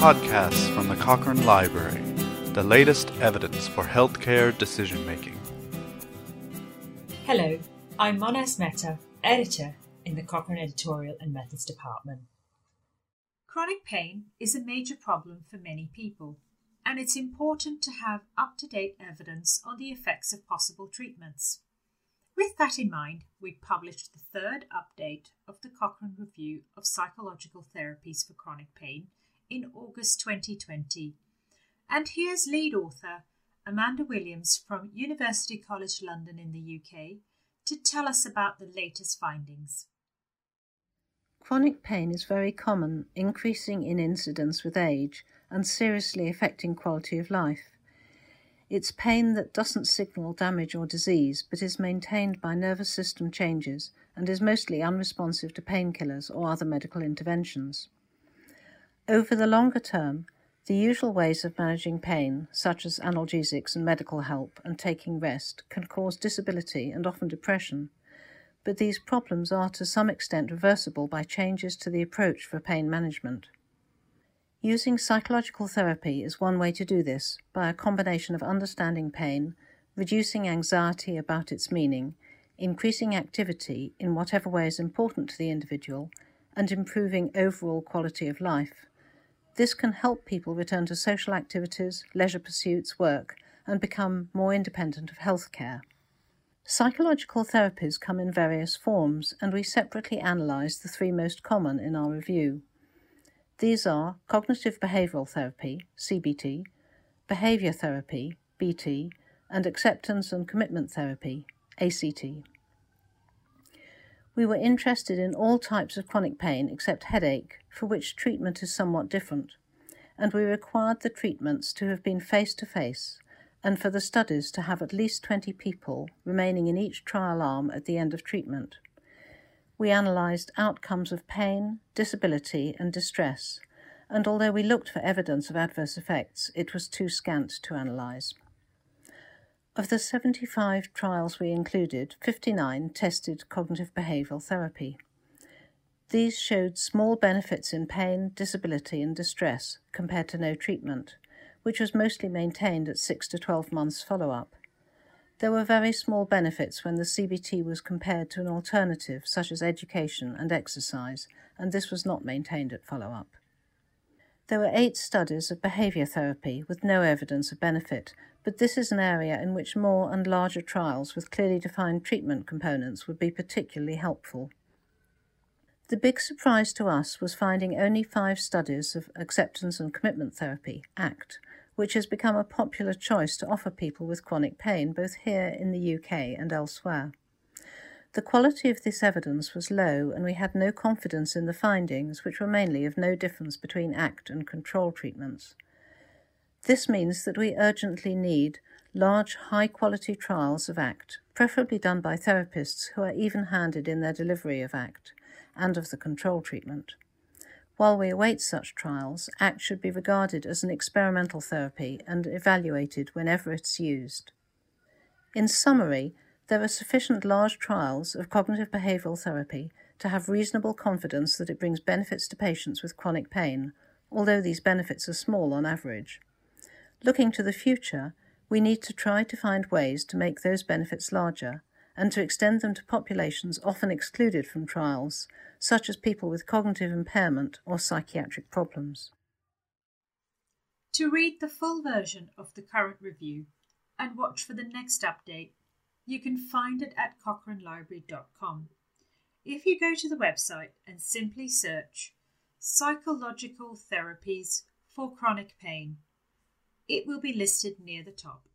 Podcasts from the Cochrane Library, the latest evidence for healthcare decision-making. Hello, I'm Monas Mehta, editor in the Cochrane Editorial and Methods Department. Chronic pain is a major problem for many people, and it's important to have up-to-date evidence on the effects of possible treatments. With that in mind, we published the third update of the Cochrane Review of Psychological Therapies for Chronic Pain in August 2020. And here's lead author Amanda Williams from University College London in the UK to tell us about the latest findings. Chronic pain is very common, increasing in incidence with age and seriously affecting quality of life. It's pain that doesn't signal damage or disease but is maintained by nervous system changes and is mostly unresponsive to painkillers or other medical interventions. Over the longer term, the usual ways of managing pain, such as analgesics and medical help and taking rest, can cause disability and often depression, but these problems are to some extent reversible by changes to the approach for pain management. Using psychological therapy is one way to do this by a combination of understanding pain, reducing anxiety about its meaning, increasing activity in whatever way is important to the individual, and improving overall quality of life. This can help people return to social activities, leisure pursuits, work, and become more independent of health care. Psychological therapies come in various forms, and we separately analyse the three most common in our review. These are cognitive behavioural therapy, CBT, behaviour therapy, BT, and acceptance and commitment therapy, ACT. We were interested in all types of chronic pain except headache, for which treatment is somewhat different, and we required the treatments to have been face-to-face and for the studies to have at least 20 people remaining in each trial arm at the end of treatment. We analysed outcomes of pain, disability and distress, and although we looked for evidence of adverse effects, it was too scant to analyse. Of the 75 trials we included, 59 tested cognitive behavioural therapy. These showed small benefits in pain, disability and distress compared to no treatment, which was mostly maintained at 6 to 12 months follow-up. There were very small benefits when the CBT was compared to an alternative such as education and exercise, and this was not maintained at follow-up. There were 8 studies of behaviour therapy with no evidence of benefit, but this is an area in which more and larger trials with clearly defined treatment components would be particularly helpful. The big surprise to us was finding only 5 studies of acceptance and commitment therapy, ACT, which has become a popular choice to offer people with chronic pain both here in the UK and elsewhere. The quality of this evidence was low, and we had no confidence in the findings, which were mainly of no difference between ACT and control treatments. This means that we urgently need large, high-quality trials of ACT, preferably done by therapists who are even-handed in their delivery of ACT and of the control treatment. While we await such trials, ACT should be regarded as an experimental therapy and evaluated whenever it's used. In summary, there are sufficient large trials of cognitive behavioural therapy to have reasonable confidence that it brings benefits to patients with chronic pain, although these benefits are small on average. Looking to the future, we need to try to find ways to make those benefits larger and to extend them to populations often excluded from trials, such as people with cognitive impairment or psychiatric problems. To read the full version of the current review and watch for the next update, you can find it at cochranelibrary.com. If you go to the website and simply search Psychological Therapies for Chronic Pain, it will be listed near the top.